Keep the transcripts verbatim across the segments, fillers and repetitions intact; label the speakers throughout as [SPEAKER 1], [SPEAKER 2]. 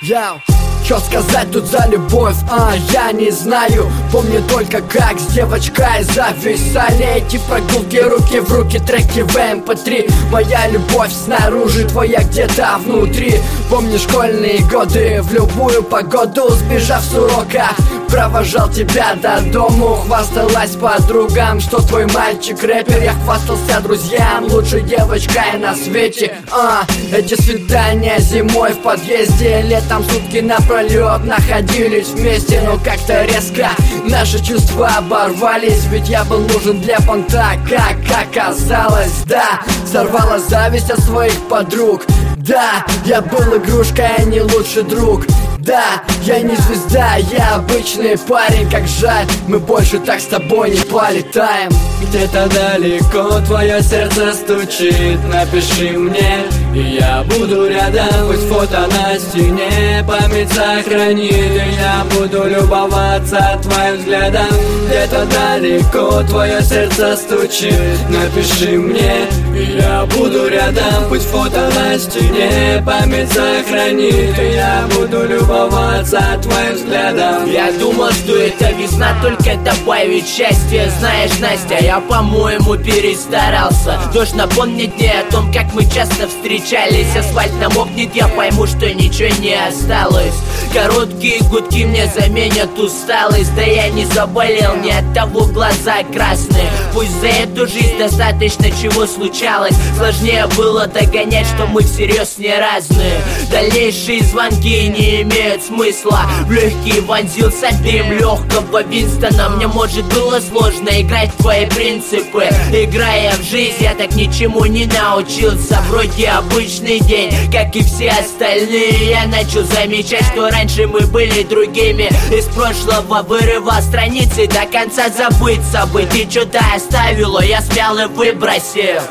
[SPEAKER 1] Я, что сказать тут за любовь, а, я не знаю. Помню только как с девочкой зависали эти прогулки, руки в руки, треки в эм пэ три. Моя любовь снаружи, твоя где-то внутри. Помню школьные годы, в любую погоду, сбежав с урока, провожал тебя до дому. Хвасталась подругам, что твой мальчик рэпер. Я хвастался друзьям, лучшей девочкой на свете. А, эти свидания зимой в подъезде, летом сутки напролет находились вместе. Но как-то резко наши чувства оборвались, ведь я был нужен для понта, как оказалось. Да, сорвала зависть от своих подруг. Да, я был игрушкой, а не лучший друг. Да, я не звезда, я обычный парень. Как жаль, мы больше так с тобой не полетаем.
[SPEAKER 2] Где-то далеко твое сердце стучит, напиши мне, и я буду рядом. Пусть фото на стене память сохранит, и я буду любоваться твоим взглядом. Где-то далеко твое сердце стучит, напиши мне, и я буду рядом. Пусть фото на стене память сохранит, и я буду любоваться твоим взглядом.
[SPEAKER 3] Я думал, что это весна только добавит счастье. Знаешь, Настя, я, по-моему, перестарался. Дождь напомнит мне о том, как мы часто встречались. Асфальт намокнет, я пойму, что ничего не осталось. Короткие гудки мне заменят усталость. Да я не заболел, не от того глаза красные. Пусть за эту жизнь достаточно чего случалось. Сложнее было догонять, что мы всерьез не разные. Дальнейшие звонки не имеют смысла. В легкие вонзился дым легкого Винстона. Мне, может, было сложно играть в твои принципы. Играя в жизнь, я так ничему не научился. Вроде обычный день, как и все остальные. Я начал замечать, что раньше мы были другими. Из прошлого вырывал страницы, до конца забыть события. И что-то оставило, я смял и выбросил.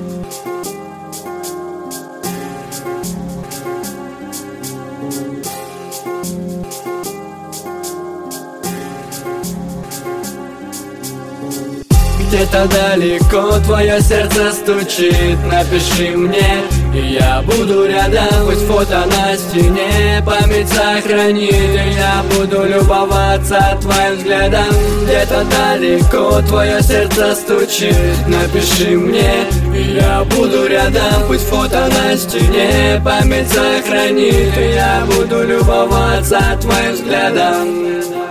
[SPEAKER 2] Где-то далеко твое сердце стучит, напиши мне, и я буду рядом. Пусть фото на стене память сохранит, и я буду любоваться твоим взглядом. Где-то далеко твое сердце стучит, напиши мне, и я буду рядом. Пусть фото на стене память сохранит, и я буду любоваться твоим взглядом.